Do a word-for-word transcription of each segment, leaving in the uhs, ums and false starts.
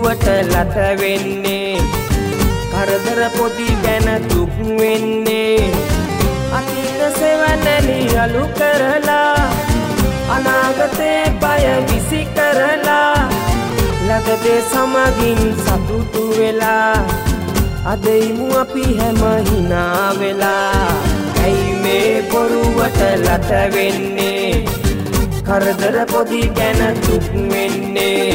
බොරුවට ලත වෙන්නේ කරදර පොඩි ගැන දුක් වෙන්නේ අතීත සෙවණලි අලු කරලා අනාගතේ බය විසි කරලා ලගදේ සමගින් සතුටු වෙලා අදයිමු අපි හැම hina වෙලා ඇයි මේ බොරුවට ලත වෙන්නේ කරදර පොඩි ගැන දුක් වෙන්නේ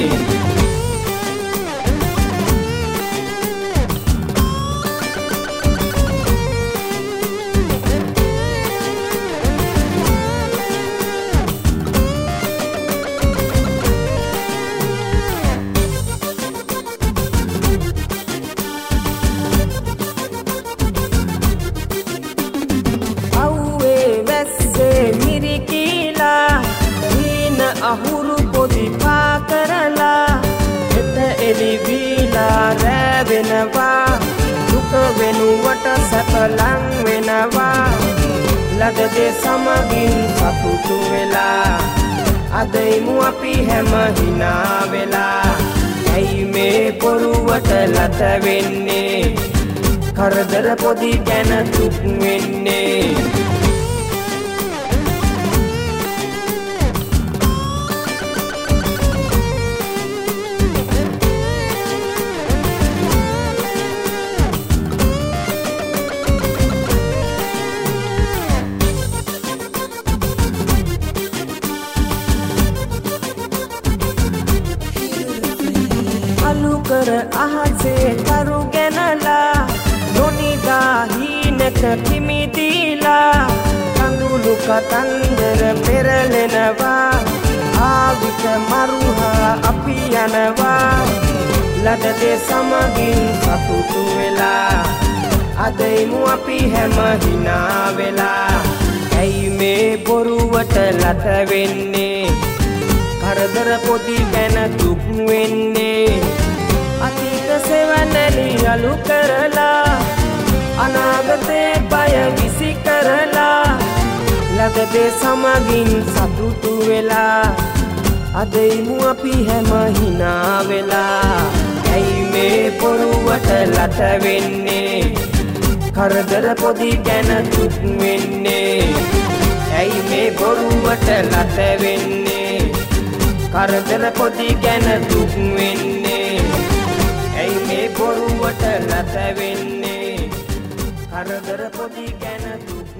අහුරු පොඩි පා කරලා එත එලිවිලා රැවෙනවා දුක වෙනුවට සැප ලං වෙනවා ලදදේ සමගින් සතුටු වෙලා අදයිමු අපි හැම hina වෙලා ඇයි මේ බොරුවට ලත වෙන්නේ කරදර පොඩි ගැන දුක් වෙන්නේ කර අහසේ කරු ගැනලා නොනිදා හීනක කිමිදීලා කඳුළු කතන්දර පෙරලෙනවා ආවිත මරුහා අපි යනවා ලදදේ සමගින් සතුටු වෙලා අදයිමු අපි හැම hina වෙලා ඇයි මේ බොරුවට ලත වෙන්නේ කරදර පොඩි ගැන දුක් වෙන්නේ අතීත සෙවණලි අලු කරලා අනාගතේ බය විසි කරලා ලගදේ සමගින් සතුටු වෙලා අදයිමු අපි හැම hina වෙලා ඇයි මේ බොරුවට ලත වෙන්නේ කරදර පොඩි ගැන දුක් වෙන්නේ ඇයි මේ බොරුවට ලත වෙන්නේ කරදර පොඩි ගැන දුක් වෙන්නේ ඇයි මේ බොරුවට ලත වෙන්නේ කරදර පොඩි ගැන දුක්